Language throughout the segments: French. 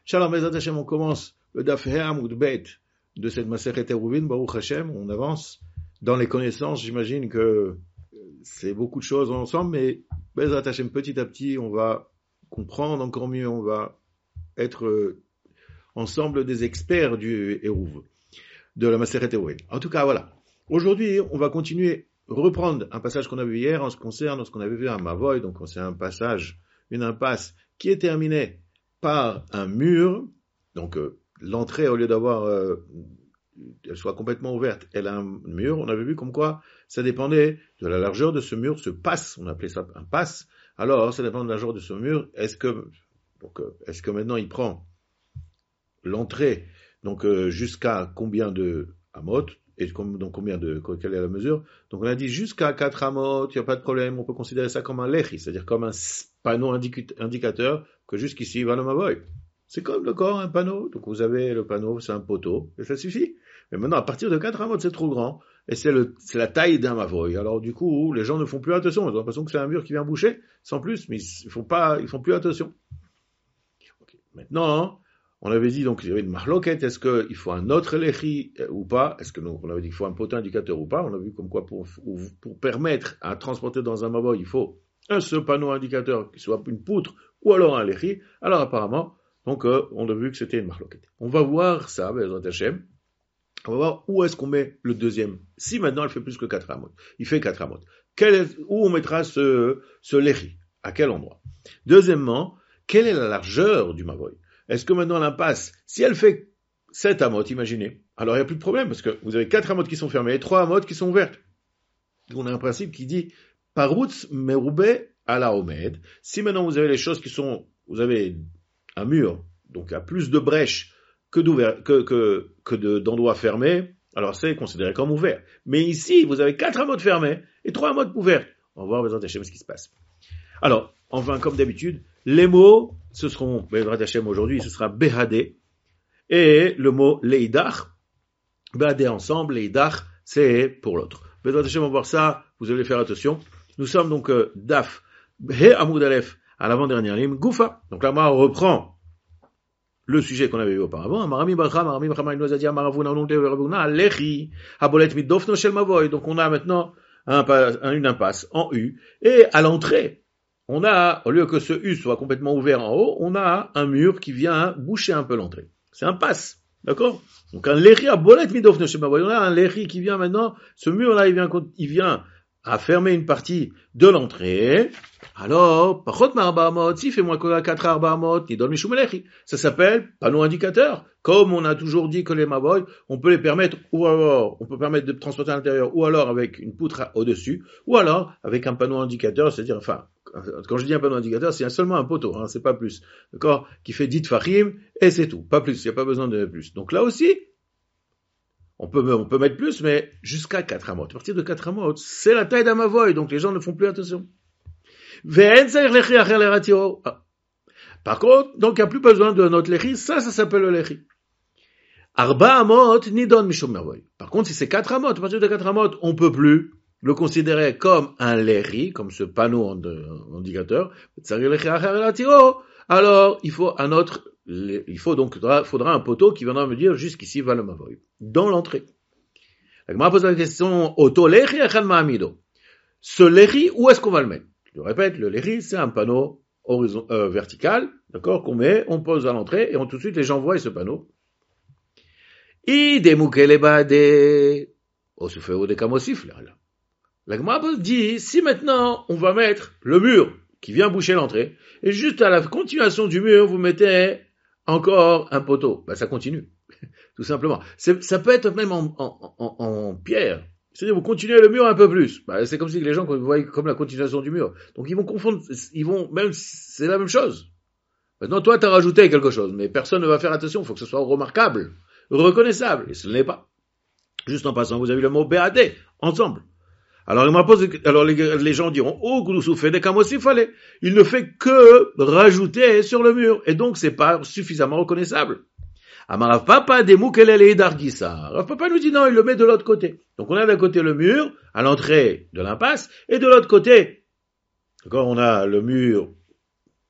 Shalom Bezrat Hashem, on commence le Daf He Amud Bet de cette Masechet Eruvin, Baruch Hashem, on avance dans les connaissances, j'imagine que c'est beaucoup de choses ensemble, mais Bezrat Hashem, petit à petit, on va comprendre encore mieux, on va être ensemble des experts du Eruv, de la Masechet Eruvin. En tout cas, voilà. Aujourd'hui, on va continuer, reprendre un passage qu'on a vu hier en ce qui concerne ce qu'on avait vu à Mavoy, donc c'est un passage, une impasse qui est terminée par un mur, donc l'entrée, au lieu d'avoir, elle soit complètement ouverte, elle a un mur. On avait vu comme quoi ça dépendait de la largeur de ce mur, ce passe, on appelait ça un passe. Alors, ça dépend de la largeur de ce mur. Est-ce que maintenant il prend l'entrée, donc jusqu'à combien de amot, et donc quelle est la mesure? Donc on a dit jusqu'à 4 amot, il n'y a pas de problème, on peut considérer ça comme un lechi, c'est-à-dire comme un panneau indicateur que jusqu'ici va le mavoy. C'est comme le corps, un panneau. Donc vous avez le panneau, c'est un poteau, et ça suffit. Mais maintenant, à partir de 4 amot, c'est trop grand, et c'est la taille d'un mavoy. Alors du coup, les gens ne font plus attention, ils ont l'impression que c'est un mur qui vient boucher, sans plus, mais ils font plus attention. Okay. Maintenant, on avait dit, donc, il y avait une marloquette, est-ce qu'il faut un autre lechi ou pas? On avait dit qu'il faut un poteau indicateur ou pas? On a vu comme quoi, pour permettre à transporter dans un mavoy, il faut un seul panneau indicateur qui soit une poutre, ou alors un lechi. Alors apparemment, donc, on a vu que c'était une marloquette. On va voir ça, Bezrat Hashem. On va voir où est-ce qu'on met le deuxième. Si maintenant, elle fait plus que 4 amot. Il fait 4 amot. Où on mettra ce lechi? À quel endroit? Deuxièmement, quelle est la largeur du mavoy? Est-ce que maintenant l'impasse, si elle fait 7 amot, imaginez, alors il n'y a plus de problème, parce que vous avez 4 amot qui sont fermées et 3 amot qui sont ouvertes. On a un principe qui dit, Parutz meroubé ala omed. Si maintenant vous avez les choses vous avez un mur, donc à plus de brèches d'endroits fermés, alors c'est considéré comme ouvert. Mais ici, vous avez 4 amot fermés et 3 amot ouverts. On va voir, Bezrat Hashem, ce qui se passe. Alors, enfin, comme d'habitude, les mots, ce seront, Bezrat Hashem aujourd'hui, ce sera Behadé, et le mot Leidach, Behadé ensemble, Leidach, c'est pour l'autre. Bezrat Hashem, on va voir ça, vous allez faire attention. Nous sommes donc Daf, He Amud Aleph, à l'avant-dernière ligne, Goufa. Donc là, on reprend le sujet qu'on avait vu auparavant. Donc on a maintenant une impasse en U, et à l'entrée, on a, au lieu que ce U soit complètement ouvert en haut, on a un mur qui vient boucher un peu l'entrée. C'est un passe, d'accord? Donc un lechi à bolet midofno shel mavoy. On a un lechi qui vient maintenant, ce mur-là, il vient à fermer une partie de l'entrée. Alors, pachot ma'arba amot, si fait moins que 4 arba amot, ni donne mishum lechi. Ça s'appelle panneau indicateur. Comme on a toujours dit que les mavoy, on peut les permettre, ou alors, on peut permettre de transporter à l'intérieur, ou alors avec une poutre au-dessus, ou alors avec un panneau indicateur, c'est-à-dire, enfin, quand je dis un panneau indicateur, c'est seulement un poteau, c'est pas plus. D'accord? Qui fait 10 fachim, et c'est tout. Pas plus. Il n'y a pas besoin de plus. Donc là aussi, on peut mettre plus, mais jusqu'à 4 amot. À partir de 4 amot, c'est la taille d'un mavoy, donc les gens ne font plus attention. Par contre, donc il n'y a plus besoin de notre lechi, ça s'appelle le lechi. Arba amot, nidon mishum mavoy. Par contre, si c'est 4 amot, à partir de 4 amot, on peut plus le considérer comme un lechi, comme ce panneau indicateur. Alors, il faut faudra un poteau qui viendra me dire jusqu'ici va le mavoy. Dans l'entrée. La Gemara pose la question, Oto lechi echad ma'amido. Ce lechi, où est-ce qu'on va le mettre? Je répète, le lechi, c'est un panneau vertical, d'accord, on pose à l'entrée, et tout de suite, les gens voient ce panneau. La Gemara dit, si maintenant, on va mettre le mur qui vient boucher l'entrée, et juste à la continuation du mur, vous mettez encore un poteau, ça continue, tout simplement. Ça peut être même en pierre. C'est-à-dire, vous continuez le mur un peu plus. C'est comme si les gens voient comme la continuation du mur. Donc, ils vont confondre, c'est la même chose. Maintenant, toi, t'as rajouté quelque chose, mais personne ne va faire attention. Il faut que ce soit remarquable, reconnaissable. Et ce ne l'est pas. Juste en passant, vous avez le mot BAD, ensemble. Alors, les gens diront, oh, Goulousou fait des camos, il fallait. Il ne fait que rajouter sur le mur. Et donc, c'est pas suffisamment reconnaissable. Rav Papa Rav Papa nous dit non, il le met de l'autre côté. Donc on a d'un côté le mur, à l'entrée de l'impasse, et de l'autre côté, d'accord, on a le mur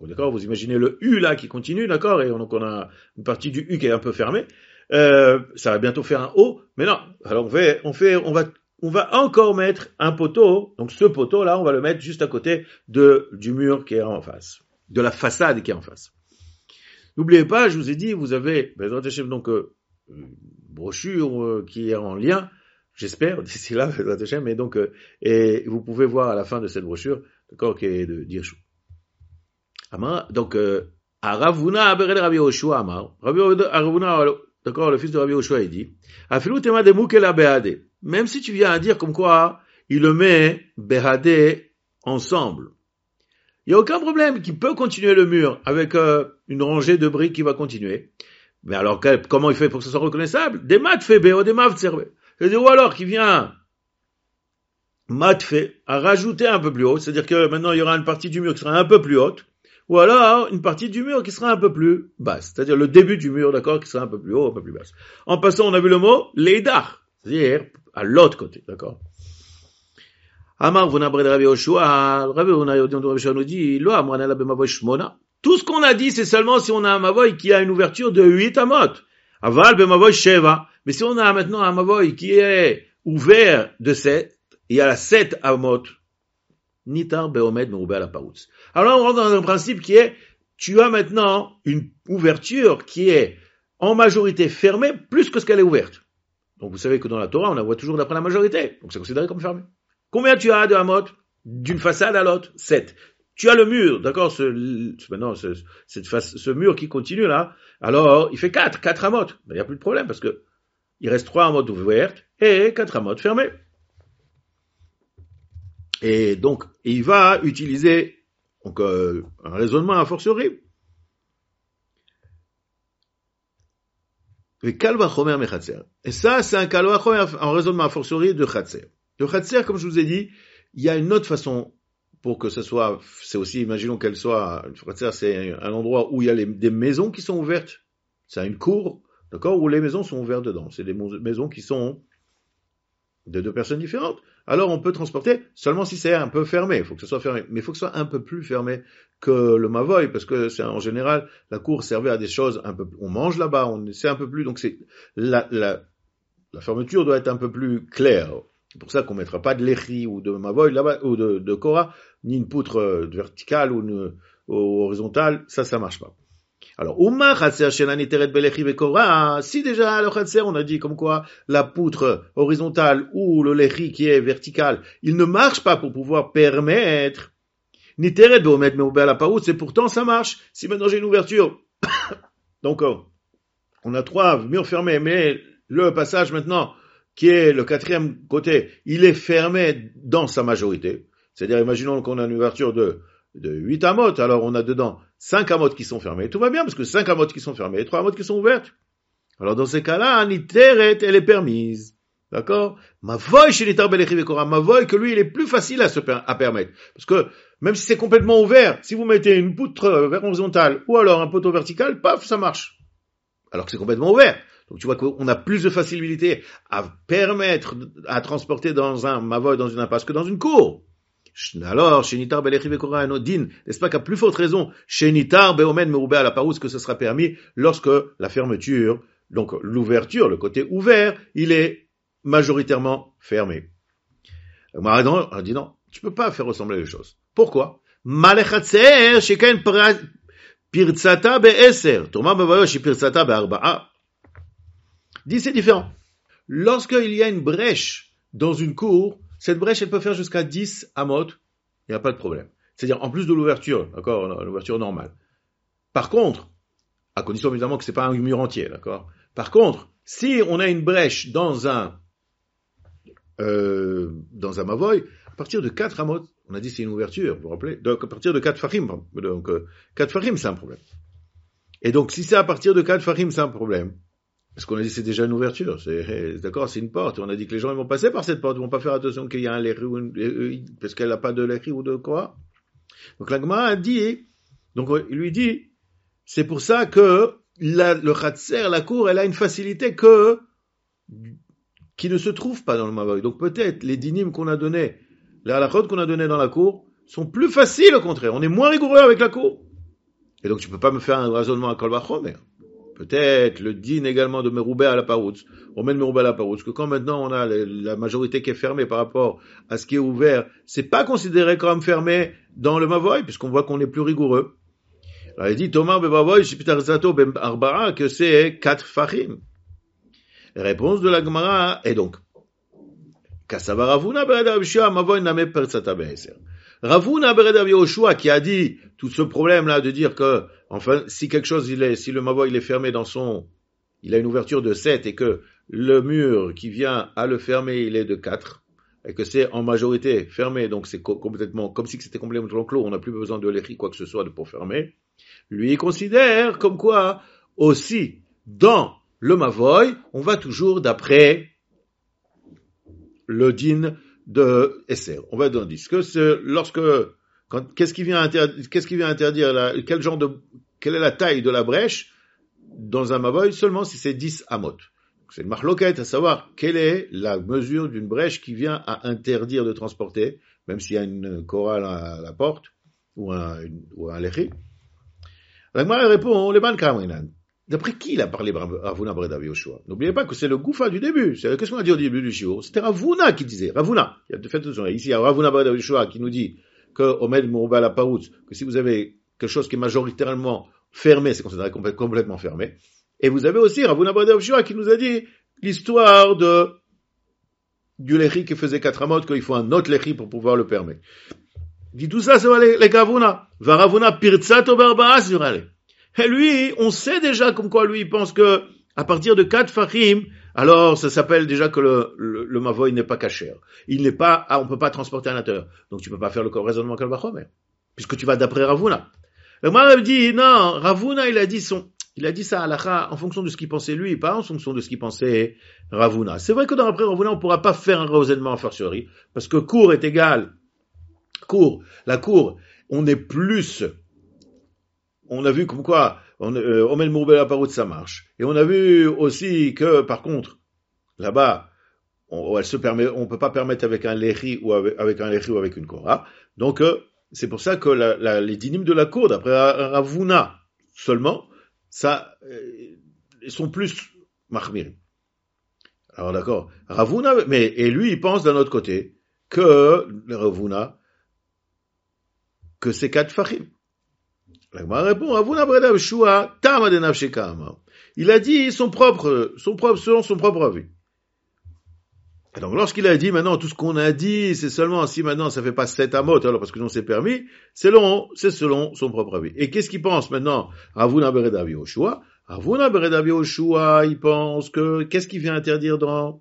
D'accord, vous imaginez le U là qui continue, d'accord, et donc on a une partie du U qui est un peu fermée. Ça va bientôt faire un O, mais non. Alors on va encore mettre un poteau. Donc ce poteau là, on va le mettre juste à côté du mur qui est en face, de la façade qui est en face. N'oubliez pas, je vous ai dit, vous avez donc une brochure qui est en lien, j'espère d'ici là, mais donc et vous pouvez voir à la fin de cette brochure, d'accord, qui est de Dirchou. Donc Ravuna Berel Rabbi Yoshua Amar, Ravuna, d'accord, le fils de Rabbi Yoshua, il dit, Afilu tema de mukela behade. Même si tu viens à dire comme quoi il le met behade ensemble, il n'y a aucun problème, qu'il peut continuer le mur avec une rangée de briques qui va continuer. Mais alors, comment il fait pour que ce soit reconnaissable? Des mat fait béo, des mat serve. C'est-à-dire, ou alors qu'il vient mat fait à rajouter un peu plus haut, c'est-à-dire que maintenant il y aura une partie du mur qui sera un peu plus haute, ou alors une partie du mur qui sera un peu plus basse, c'est-à-dire le début du mur, d'accord, qui sera un peu plus haut, un peu plus basse. En passant, on a vu le mot leidar, c'est-à-dire à l'autre côté, d'accord. Amar vuna bred Rabbi Yoshua, Rabbi Yoshua nous dit, lo amrana la bemavoy shmona. Tout ce qu'on a dit, c'est seulement si on a un mavoy qui a une ouverture de 8 amot. Aval bemavoy sheva. Mais si on a maintenant un mavoy qui est ouvert de 7, il y a la 7 amot. Nitar beomed meroubé à la paroutz. Alors on rentre dans un principe qui est, tu as maintenant une ouverture qui est en majorité fermée plus que ce qu'elle est ouverte. Donc vous savez que dans la Torah, on la voit toujours d'après la majorité. Donc c'est considéré comme fermé. Combien tu as de amot d'une façade à l'autre? 7. Tu as le mur, d'accord, ce mur qui continue là, alors il fait 4 amot. Il n'y a plus de problème parce que il reste 3 amot ouvertes et 4 amot fermées. Et donc, il va utiliser donc, un raisonnement a fortiori. Et ça, c'est un raisonnement a fortiori de Khatser. Le Khatser, comme je vous ai dit, il y a une autre façon pour que ce soit, c'est aussi, imaginons qu'elle soit, le Khatser, c'est un endroit où il y a des maisons qui sont ouvertes. C'est une cour, d'accord, où les maisons sont ouvertes dedans. C'est des maisons qui sont de 2 personnes différentes. Alors on peut transporter seulement si c'est un peu fermé. Il faut que ce soit fermé, mais il faut que ce soit un peu plus fermé que le mavoy, parce que c'est en général la cour servait à des choses un peu. On mange là-bas, c'est un peu plus. Donc c'est la fermeture doit être un peu plus claire. C'est pour ça qu'on mettra pas de lechi ou de mavoy là-bas ou de kora, ni une poutre verticale ou horizontale. Ça marche pas. Alors, si déjà le Khatser, on a dit comme quoi la poutre horizontale ou le lechi qui est vertical, il ne marche pas pour pouvoir permettre Niteret beomet meroubé à la paroutz, et pourtant ça marche. Si maintenant j'ai une ouverture, donc on a 3 murs fermés, mais le passage maintenant, qui est le 4e côté, il est fermé dans sa majorité. C'est-à-dire, imaginons qu'on a une ouverture de 8 amot, alors on a dedans 5 amot qui sont fermés. Tout va bien, parce que 5 amot qui sont fermés et 3 amot qui sont ouvertes. Alors dans ces cas-là, Niteret, elle est permise. D'accord? Mavoy chez Nitar Belechi Vekora, Mavoy, que lui, il est plus facile à permettre. Parce que, même si c'est complètement ouvert, si vous mettez une poutre horizontale ou alors un poteau vertical, paf, ça marche. Alors que c'est complètement ouvert. Donc tu vois qu'on a plus de facilité à permettre, à transporter dans un Mavoy, dans une impasse que dans une cour. Alors, chez Nitar Belechi Vekora Anodin, n'est-ce pas qu'à plus forte raison, chez Nitar Beomed Meroubé à la Paroutz, que ce sera permis lorsque la fermeture, donc l'ouverture, le côté ouvert, il est majoritairement fermé. Maradon a dit non, tu peux pas faire ressembler les choses. Pourquoi? Malechatser, sheken pirtzata be'eser, tourma bevayo shi pirtzata be'arba'a. Dit c'est différent. Lorsqu'il y a une brèche dans une cour, cette brèche elle peut faire jusqu'à 10 amot, il n'y a pas de problème. C'est-à-dire en plus de l'ouverture, d'accord, l'ouverture normale. Par contre, à condition évidemment que c'est pas un mur entier, d'accord. Par contre, si on a une brèche dans un mavoy, à partir de 4 amot, on a dit c'est une ouverture, vous vous rappelez? Donc à partir de 4 farim, donc 4 farim c'est un problème. Et donc si c'est à partir de 4 farim c'est un problème, parce qu'on a dit c'est déjà une ouverture, d'accord, c'est une porte, on a dit que les gens ils vont passer par cette porte, ils vont pas faire attention qu'il y a un lechi, parce qu'elle n'a pas de lechi ou de quoi. Donc la Gemara a dit, donc il lui dit, c'est pour ça que le Khatser, la cour, elle a une facilité qui ne se trouve pas dans le Mavoy. Donc peut-être les dinim qu'on a donnés, les halachot qu'on a donnés dans la cour, sont plus faciles au contraire. On est moins rigoureux avec la cour. Et donc tu peux pas me faire un raisonnement à Kol Vachomer. Peut-être le din également de Meroubé à la Paroutz, on met Meroubé à la Paroutz, que quand maintenant on a la majorité qui est fermée par rapport à ce qui est ouvert, c'est pas considéré comme fermé dans le Mavoy, puisqu'on voit qu'on est plus rigoureux. Alors il dit Tomar Bebavoy, Shipitarzato Ben Arbara, que c'est 4 fachim. Réponse de la Gemara est donc Kassava Ravuna Bereda Yoshua Mavoy Name Pertzata Be'eser. Ravuna Bereda Yoshua qui a dit tout ce problème là de dire que enfin si quelque chose si le Mavoy il est fermé il a une ouverture de 7 et que le mur qui vient à le fermer il est de 4 et que c'est en majorité fermé donc c'est complètement comme si c'était complètement clos, on n'a plus besoin de l'écrit quoi que ce soit pour fermer. Lui il considère comme quoi aussi dans le Mavoy, on va toujours d'après le din de Esser. On va dans 10. Qu'est-ce qui vient interdire quelle est la taille de la brèche dans un Mavoy seulement si c'est 10 amot. C'est une marloquette à savoir quelle est la mesure d'une brèche qui vient à interdire de transporter, même s'il y a une chorale à la porte, ou un lechi. La Gemara répond, les ban kamrinan. D'après qui il a parlé Ravuna Bereda Yoshua? N'oubliez pas que c'est le goufa du début. Qu'est-ce qu'on a dit au début du shiur? C'était Ravuna qui disait. Ravuna. Il y a de fait, ici, il y a Ravuna Bereda Yoshua qui nous dit que Omed Mourouba la Paroutz, que si vous avez quelque chose qui est majoritairement fermé, c'est considéré complètement fermé. Et vous avez aussi Ravuna Bereda Yoshua qui nous a dit l'histoire du lechi qui faisait 4 amot, qu'il faut un autre lechi pour pouvoir le permettre. Il dit tout ça, c'est les Ravuna. Va Ravuna Pirtzato Berba'a sur aller. Et lui, on sait déjà comme quoi lui, il pense que, à partir de 4 fachim, alors ça s'appelle déjà que le Mavoy n'est pas kasher. On peut pas transporter à l'intérieur. Donc tu peux pas faire le raisonnement Kol Vachomer. Puisque tu vas d'après Ravuna. Et moi, il dit, non, Ravuna, il a dit ça à l'Acha en fonction de ce qu'il pensait lui, pas en fonction de ce qu'il pensait Ravuna. C'est vrai que dans après Ravuna, on pourra pas faire un raisonnement a fortiori. Parce que cour est égal. La cour, on est plus, on a vu comme quoi, Omen Mourbel à Parout, ça marche. Et on a vu aussi que, par contre, là-bas, on peut pas permettre avec un lechi ou avec un lechi ou avec une kora. Donc, c'est pour ça que les dynimes de la cour, d'après Ravuna seulement, ça, ils sont plus mahmir. Alors d'accord, Ravuna, et lui, il pense d'un autre côté que Ravuna, que c'est 4 fachim. La Gemara répond, Ravuna Bereda Yoshua, Tama de Nafsheka Amar. Il a dit selon son propre avis. Et donc, lorsqu'il a dit, maintenant, tout ce qu'on a dit, c'est seulement si maintenant ça fait pas 7 amot, alors parce que non c'est permis, c'est selon son propre avis. Et qu'est-ce qu'il pense maintenant? Ravuna Bereda Yoshua. Ravuna Bereda Yoshua, il pense qu'est-ce qui vient interdire dans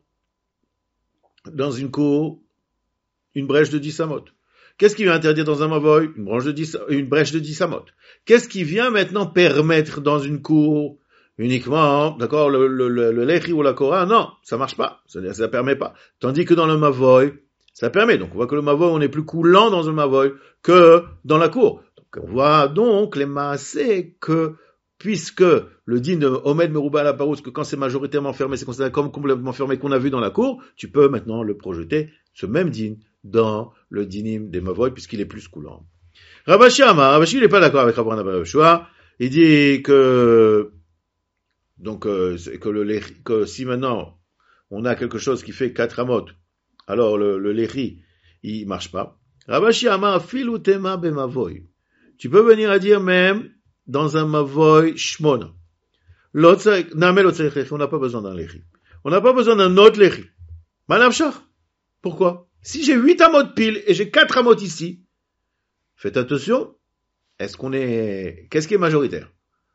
une cour? Une brèche de 10 amot. Qu'est-ce qui vient interdire dans un mavoy? Une brèche de 10 amot. Qu'est-ce qui vient maintenant permettre dans une cour uniquement, d'accord, le lechi ou la kora? Non, ça marche pas. Ça permet pas. Tandis que dans le mavoy, ça permet. Donc, on voit que le mavoy, on est plus coulant dans un mavoy que dans la cour. Donc, on voit donc les maasés que, puisque le din de Omed Merouba à la Paroutz, que quand c'est majoritairement fermé, c'est considéré comme complètement fermé qu'on a vu dans la cour, tu peux maintenant le projeter, ce même din, dans le dinim des Mavoy, puisqu'il est plus coulant. Rabashi il n'est pas d'accord avec Ravuna Bereda Yoshua. Il dit que, donc, que si maintenant, on a quelque chose qui fait 4 amot, alors le lechi, il marche pas. Rabashi Amar, filu tema be Mavoy. Tu peux venir à dire même, dans un Mavoy Shmona. On n'a pas besoin d'un lechi. On n'a pas besoin d'un autre lechi. Manavshach. Pourquoi? Si j'ai 8 amot pile et j'ai 4 amot ici, faites attention, qu'est-ce qui est majoritaire?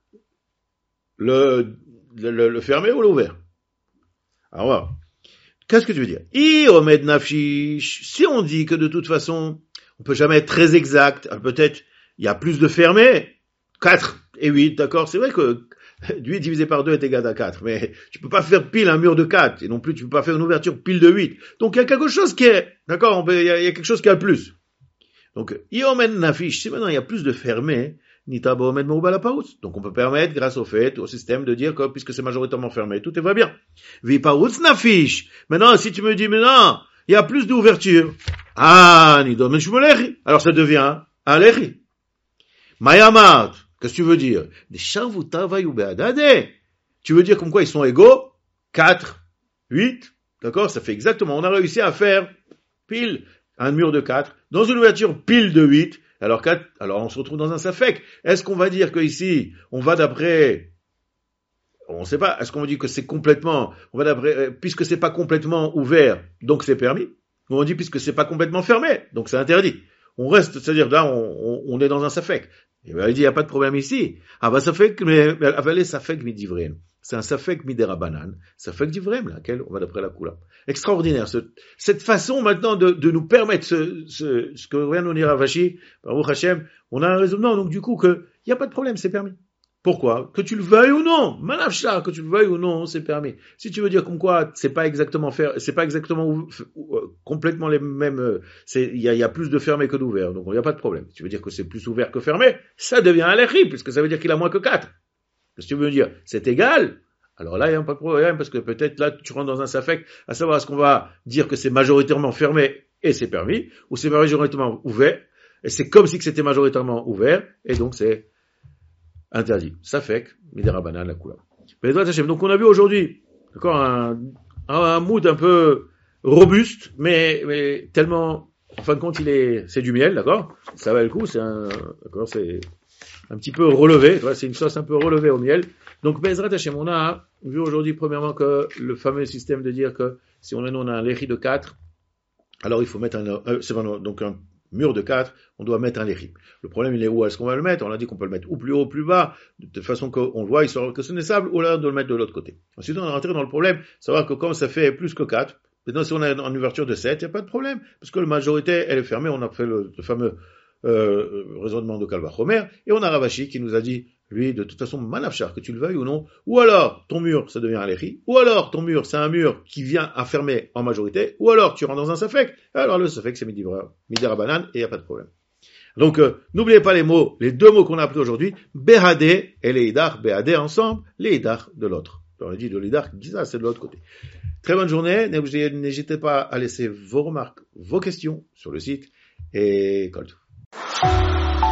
Le fermé ou l'ouvert? Alors voilà. Qu'est-ce que tu veux dire? Iomed nafshish. Si on dit que de toute façon, on peut jamais être très exact, peut-être, il y a plus de fermés, 4 et 8, d'accord? C'est vrai que 8 divisé par 2 est égal à 4, mais tu peux pas faire pile un mur de 4, et non plus tu peux pas faire une ouverture pile de 8. Donc il y a quelque chose qui est, d'accord, il y a quelque chose qui a plus. Donc, Iomen Nafish, si maintenant il y a plus de fermés, Nita Bomed Mouba la Paroutz. Donc on peut permettre, grâce au système, de dire que, puisque c'est majoritairement fermé, tout va bien. Vi Paroutz Nafish. Maintenant, si tu me dis, mais non, il y a plus d'ouverture. Ah, Nidom Shmulechi. Alors ça devient un Lechi. Mayamat. Qu'est-ce que tu veux dire? Des shavutavayou be'adade. Tu veux dire comme quoi ils sont égaux? 4, 8, d'accord? Ça fait exactement, on a réussi à faire pile un mur de 4, dans une ouverture pile de 8, alors on se retrouve dans un safek. Est-ce qu'on va dire que ici, on va d'après, on ne sait pas, est-ce qu'on dit que c'est complètement, on va d'après, puisque c'est pas complètement ouvert, donc c'est permis, ou on dit puisque c'est pas complètement fermé, donc c'est interdit. On reste, c'est-à-dire là, on est dans un safek. Et ben, il dit, il n'y a pas de problème ici. Ah, bah, safek, mais, avaler safek midivrem. C'est un safek miderabanan, safek divrem, laquelle on va d'après la coula. Extraordinaire. Cette façon maintenant de nous permettre ce que vient nous dire Ravashi, Baruch Hashem, on a un raisonnement, donc du coup, que, il n'y a pas de problème, c'est permis. Pourquoi? Que tu le veuilles ou non, manafcha, que tu le veuilles ou non, c'est permis. Si tu veux dire comme quoi, c'est pas exactement complètement les mêmes, il y a plus de fermé que d'ouvert, donc il n'y a pas de problème. Si tu veux dire que c'est plus ouvert que fermé, ça devient un lechi, puisque ça veut dire qu'il a moins que 4. Si tu veux dire, c'est égal, alors là, il n'y a pas de problème, parce que peut-être là, tu rentres dans un safek, à savoir, est-ce qu'on va dire que c'est majoritairement fermé et c'est permis, ou c'est majoritairement ouvert, et c'est comme si c'était majoritairement ouvert, et donc c'est interdit. Safek, miderabanan, la couleur. Donc on a vu aujourd'hui, d'accord, un mood un peu robuste, mais tellement, en fin de compte, c'est du miel, d'accord? Ça va le coup, c'est un petit peu relevé, c'est une sauce un peu relevée au miel. Donc, Bezrat Hashem, on a vu aujourd'hui, premièrement, que le fameux système de dire que si on a un lechi de 4, alors il faut mettre donc un mur de 4, on doit mettre un lechi. Le problème, il est où est-ce qu'on va le mettre? On a dit qu'on peut le mettre ou plus haut, ou plus bas, de façon qu'on le voit, il sera reconnaissable, ou là, de le mettre de l'autre côté. Ensuite, on est rentré dans le problème, savoir que comme ça fait plus que 4, maintenant, si on a une ouverture de 7, il n'y a pas de problème, parce que la majorité, elle est fermée, on a fait le fameux raisonnement de Kalvachomer, et on a Ravashi qui nous a dit, lui, de toute façon, manafchar, que tu le veuilles ou non, ou alors, ton mur, ça devient un lechi, ou alors, ton mur, c'est un mur qui vient à fermer en majorité, ou alors, tu rentres dans un safek, alors le safek, c'est midirabanan, et il n'y a pas de problème. Donc, n'oubliez pas les deux mots qu'on a appris aujourd'hui, Behadé et Leidar, Behadé ensemble, Leidar de l'autre. On a dit de Leidar, c'est de l'autre côté. Très bonne journée, n'hésitez pas à laisser vos remarques, vos questions sur le site, et Kol Tov.